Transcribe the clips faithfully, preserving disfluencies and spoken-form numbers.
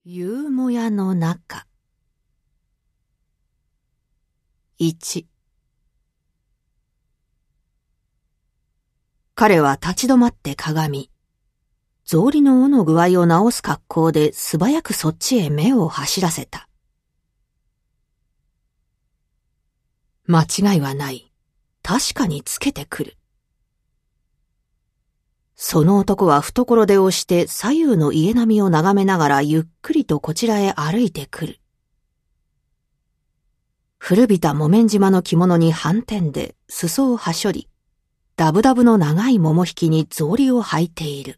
夕もやの中。いち。彼は立ち止まって鏡。草履の尾の具合を直す格好で素早くそっちへ目を走らせた。間違いはない。確かにつけてくる。その男は懐で押して左右の家並みを眺めながらゆっくりとこちらへ歩いてくる。古びた木綿島の着物に反転で裾をはしょり、ダブダブの長い桃引きに草履を履いている。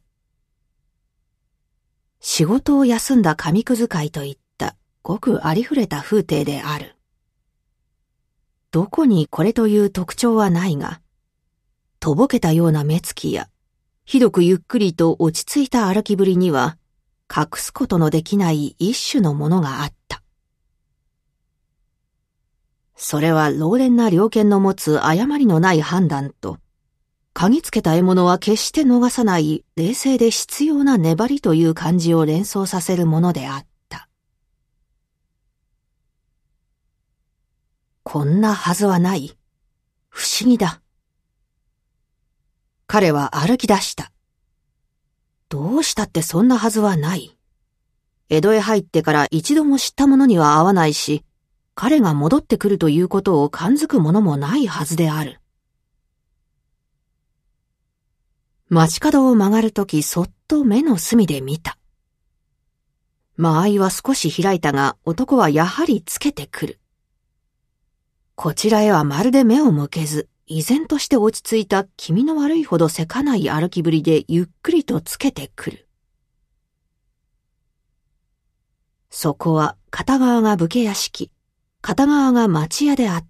仕事を休んだ紙くず会といったごくありふれた風景である。どこにこれという特徴はないが、とぼけたような目つきや、ひどくゆっくりと落ち着いた歩きぶりには、隠すことのできない一種のものがあった。それは老練な猟犬の持つ誤りのない判断と、嗅ぎつけた獲物は決して逃さない冷静で必要な粘りという感じを連想させるものであった。こんなはずはない。不思議だ。彼は歩き出した。どうしたってそんなはずはない。江戸へ入ってから一度も知った者には会わないし、彼が戻ってくるということを感づくものもないはずである。街角を曲がるときそっと目の隅で見た。間合いは少し開いたが男はやはりつけてくる。こちらへはまるで目を向けず、依然として落ち着いた気味の悪いほどせかない歩きぶりでゆっくりとつけてくる。そこは片側が武家屋敷、片側が町屋であった。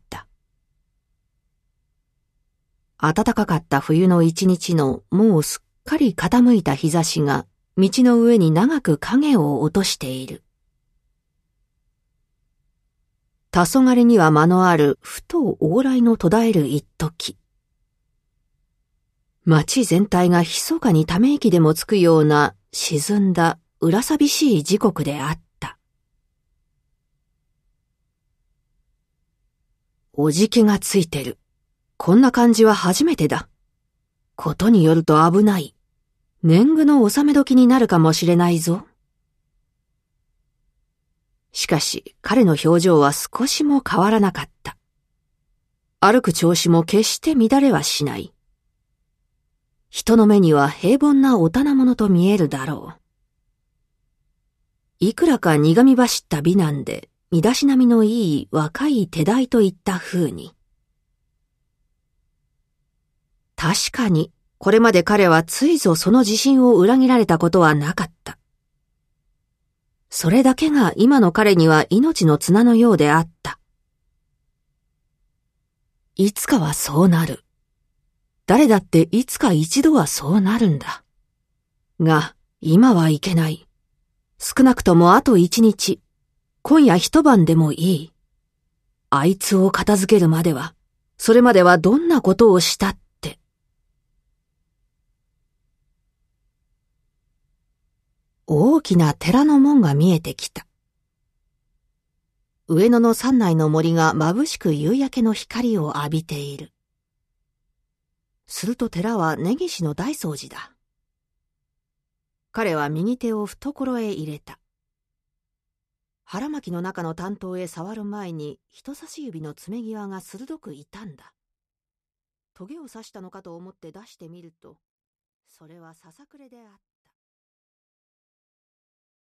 暖かかった冬の一日のもうすっかり傾いた日差しが道の上に長く影を落としている。黄昏には間のあるふと往来の途絶える一時。街全体が密かにため息でもつくような沈んだ裏寂しい時刻であった。おじけがついてる。こんな感じは初めてだ。ことによると危ない。年貢の納め時になるかもしれないぞ。しかし彼の表情は少しも変わらなかった。歩く調子も決して乱れはしない。人の目には平凡なお棚物と見えるだろう。いくらか苦み走った美男で、身だしなみのいい若い手代といった風に。確かに、これまで彼はついぞその自信を裏切られたことはなかった。それだけが今の彼には命の綱のようであった。いつかはそうなる。誰だっていつか一度はそうなるんだ。が、今はいけない。少なくともあと一日、今夜一晩でもいい。あいつを片付けるまでは、それまではどんなことをしたって。大きな寺の門が見えてきた。上野の山内の森が眩しく夕焼けの光を浴びている。すると寺は根岸の大掃除だ。彼は右手を懐へ入れた。腹巻きの中の担当へ触る前に人差し指の爪際が鋭く痛んだ。トゲを刺したのかと思って出してみると、それはささくれであった。